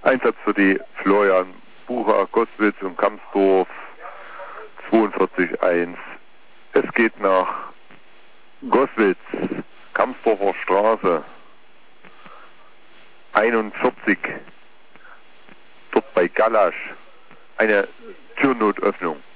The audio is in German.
Einsatz für die Florian Bucher, Goswitz und Kamsdorf 42.1. Es geht nach Goswitz, Kamsdorfer Straße 41, dort bei Gallasch, eine Türnotöffnung.